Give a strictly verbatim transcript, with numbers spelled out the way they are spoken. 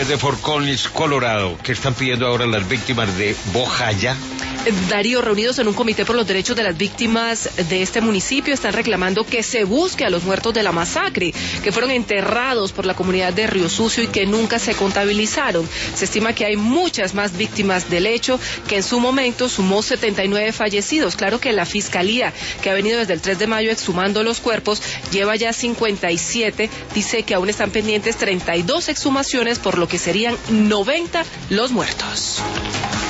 desde Fort Collins, Colorado. ¿Qué están pidiendo ahora las víctimas de Bojayá? Darío, reunidos en un comité por los derechos de las víctimas de este municipio, están reclamando que se busque a los muertos de la masacre, que fueron enterrados por la comunidad de Río Sucio y que nunca se contabilizaron. Se estima que hay muchas más víctimas del hecho, que en su momento sumó setenta y nueve fallecidos. Claro que la Fiscalía, que ha venido desde el tres de mayo exhumando los cuerpos, lleva ya cincuenta y siete, dice que aún están pendientes treinta y dos exhumaciones, por lo que serían noventa los muertos.